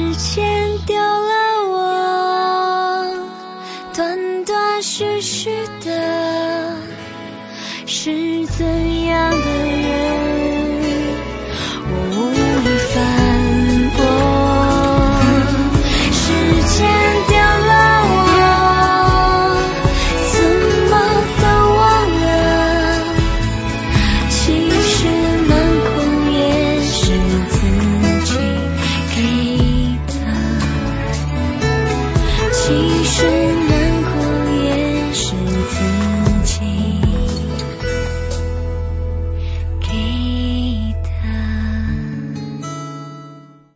间丢了我，断断续续的，是怎样的人，我无力反驳。时间丢了我，怎么都忘了，其实难过也是自己给的，其实难过也是自己